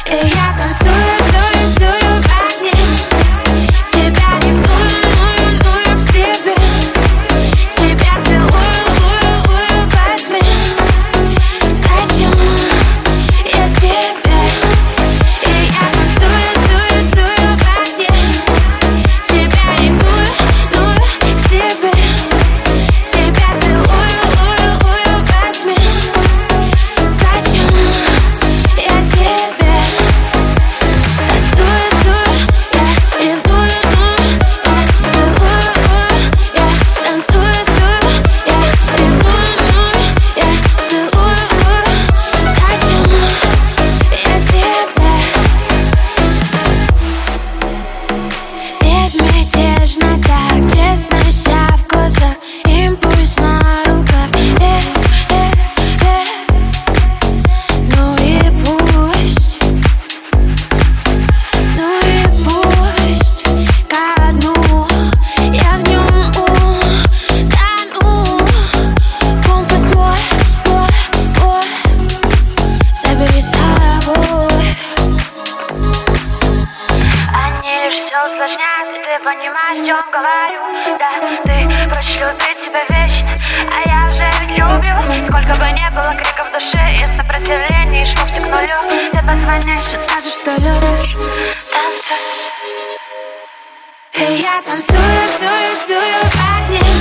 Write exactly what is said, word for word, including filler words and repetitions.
И я танцую, тую, тую в огне. Тебя ревную, ную, ную к себе. Тебя целую, лую, лую во тьме. Зачем я тебе? И я танцую, тую, тую в огне. Тебя ревную, ную к себе. Тебя целую, лую, лую во тьме. Зачем я тебе? Танцую, тую, я ревную, ную, я целую, лую, я танцую, тую, я ревную, ную, я целую, лую. Зачем я тебе? Безмятежно так, честно вся в глазах, импульс на руках. Э, э, э. Ну и пусть, ну и пусть ко дну я в нем утону. Компас мой, мой, мой, забери с собой. Они лишь все усложняют, и ты понимаешь, о чем говорю. Да, ты прочь любить себя вечно, а я уже ведь люблю. Сколько бы ни было криков в душе и сопротивлений, шло все к нулю. Ты позвонишь и скажешь, что любишь. Танцуй. И я танцую, тую, тую в огне.